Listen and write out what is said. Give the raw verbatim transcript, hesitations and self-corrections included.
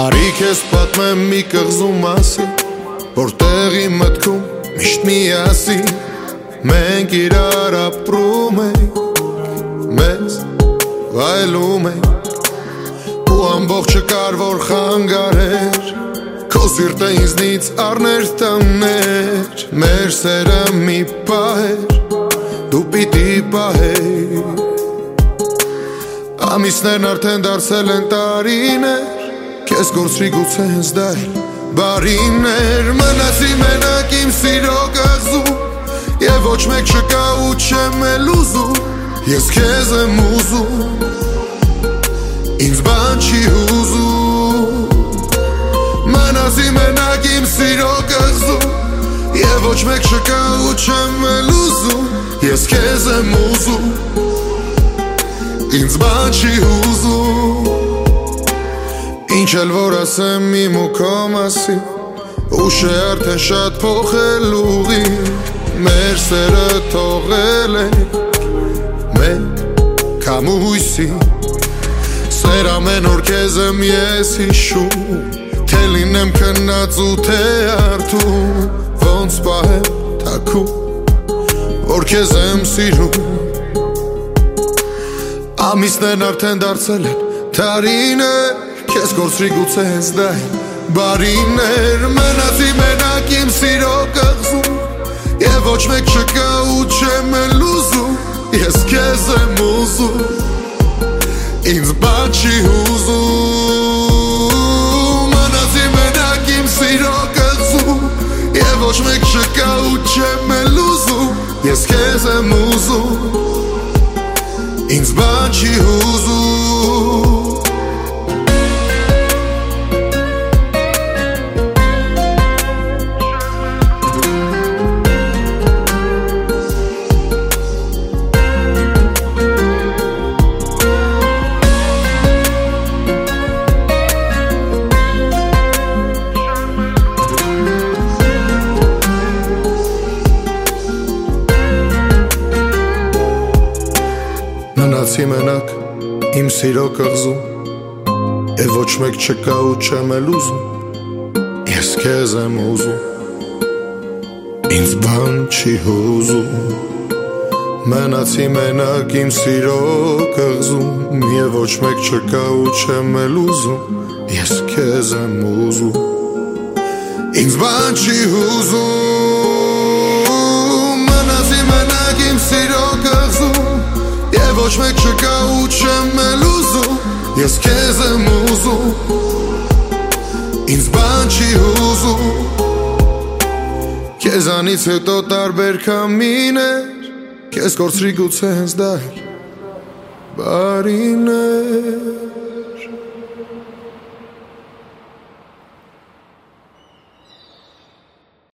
Արի քեզ պատմեմ մի կղզու մասին, որտեղի մտքում միշտ միասին մենք իրար ապրում ենք, մեզ վայելում ենք ու ամբողջը կար որ խանգարեր, քո սիրտը ինձնից առներ տաներ, մեր սերը մի պահեր, դու պիտի պահեր, ամիսներն արդեն դարձել են տարիներ, քեզ գործրի գուցե հենց դա էլ բարիներ, մնացի մենակ իմ սիրո կղզում, և ոչ մեկ չկա ու չեմ էլ ուզում, ես քեզ եմ ուզում, ինձ բան չի հուզում, մնացի մենակ իմ սիրո կղզում, և ոչ մեկ չկա ու չեմ էլ ուզում, ես քեզ եմ ուզում, ինձ բան չի հուզում, ինչ էլ որ ասեմ իմ ու քո մասին, ուշ է արդեն շատ փոխել ուղին, մեր սերը թողել ենք մենք քամույսի, սեր ամեն օր քեզ եմ ես հիշում, թե լինեմ քնած ու թե արթուն, ոնց պահեմ թաքուն, որ քեզ եմ սիրում, ամիսներն արդեն դարձել են տարիներ, քեզ գործրի գուցե հենց դա էլ բարիներ, մնացի մենակ իմ սիրո կղզում, և ոչ մեկ չկա ու չեմ էլ ուզում, ես քեզ եմ ուզում, ինձ բան չի հուզում, մնացի մենակ իմ սիրո կղզում, և ոչ մեկ չկա ու չեմ էլ ուզում, ես քեզ եմ ուզում, ինձ բան չի հուզում, մնացի մենակ իմ սիրո կղզում, և ոչ մեկ չկա ու չեմ էլ ուզում, ես քեզ եմ ուզում, ինձ բան չի հուզում, մնացի մենակ իմ սիրո կղզում, և ոչ մեկ չկա ու չեմ էլ ուզում, ես քեզ եմ ուզում, ինձ բան չի հուզում, մնացի մենակ իմ սիրո կղզում, և ոչ մեկ չկա ու չեմ էլ ուզում, ես քեզ եմ ուզում, ինձ բան չի հուզում, քեզանից հետո տարբեր քամիներ, քեզ կորցրի գուցե հենց դա էլ բարիներ